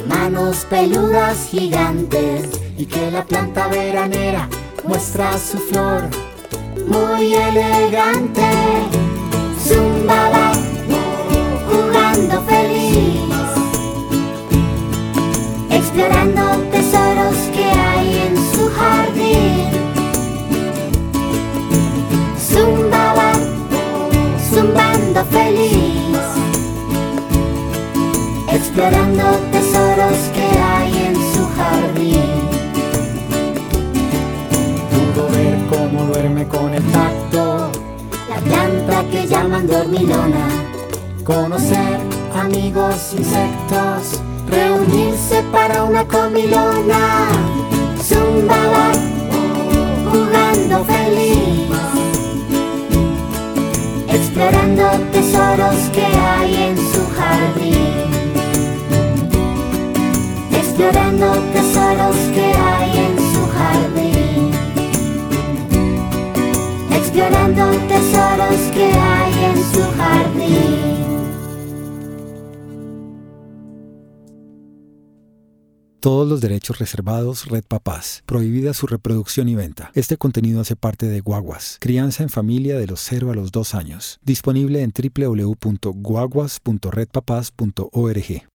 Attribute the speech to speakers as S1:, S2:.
S1: manos peludas gigantes, y que la planta veranera muestra su flor muy elegante. Zumbaba jugando feliz, explorando tesoros que hay en su jardín. Zumbaba zumbando feliz, explorando tesoros que hay en su jardín. Pudo ver cómo duerme con el tacto la planta que llaman dormilona, conocer amigos insectos, reunirse para una comilona. Zumbaba jugando feliz, explorando tesoros que hay en su jardín. Explorando tesoros que hay en su jardín. Explorando tesoros que hay en su jardín.
S2: Todos los derechos reservados. Red Papás. Prohibida su reproducción y venta. Este contenido hace parte de Guaguas, crianza en familia de los 0 a los 2 años. Disponible en www.guaguas.redpapás.org.